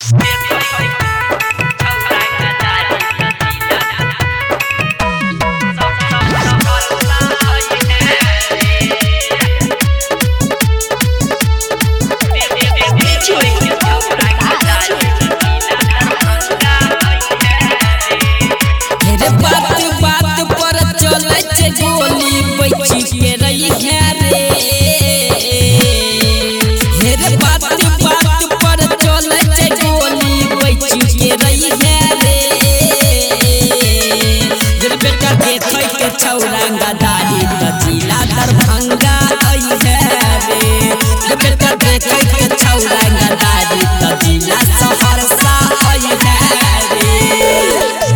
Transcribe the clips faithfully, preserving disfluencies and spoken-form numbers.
छौरंगा दाढ़ी त जिला दरभंगा आई है रे बेटा देखे के छौरंगा दाढ़ी त जिला सहरसा आई है रे।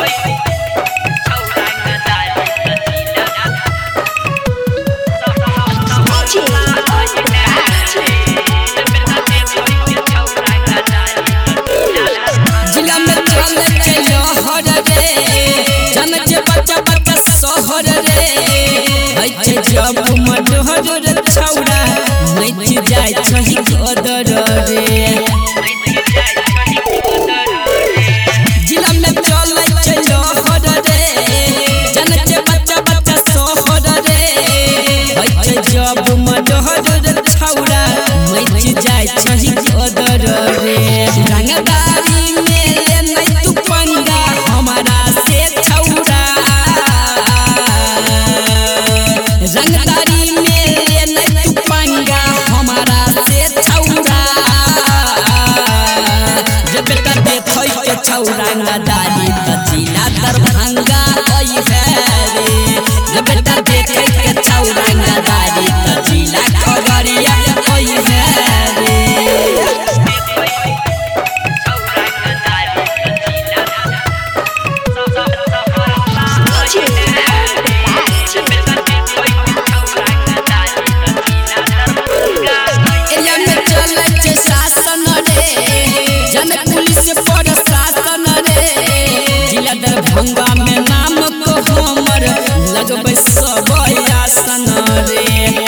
जिला में चले के लहर रे जन के बच्चा बच्चा सहर रे अच्छे जब मडहर रे छौरा नच जाय छही गदर रे। जिला में चले के लहर रे जन के बच्चा बच्चा सहर रे अच्छे जब मडहर रे छौरा नच जाय छही गदर रे। रंगदारी में ले नहीं तू पंगा हमारा से छौरा रंगदारी में ले नहीं तू पंगा हमारा से छौरा जे बेटा देखै के छौरंगा दाढ़ी त जिला दरभंगा आई है रे। जे बेटा देखै के छौरंगा दाढ़ी त जिला खगड़िया आई है रे। दरभंगा में नाम को हमर लगबै सब आसन रे।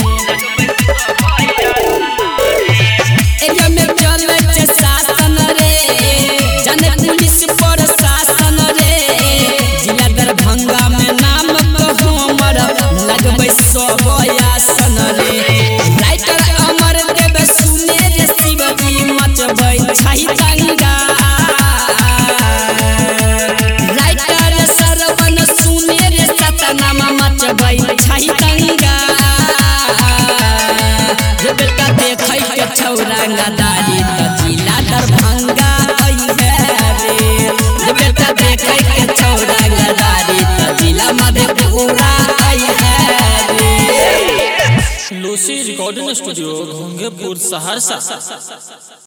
एरिया में चले छे शासन रे जाने पुलिस प्रशासन रे। जिला दरभंगा में नाम को हमर लगबै सब आसन रे। राइटर अमर देव सुने रे शिवजी मचबै छही दंगा मचबै छही दंगा। जे बेटा देखै के छौरंगा दाढ़ी त जिला दरभंगा आई है रे। जे बेटा देखै के छौरंगा दाढ़ी त जिला मधेपुरा आई है रे। लूसी रिकॉर्डिंग स्टूडियो घोंघेपुर सहरसा।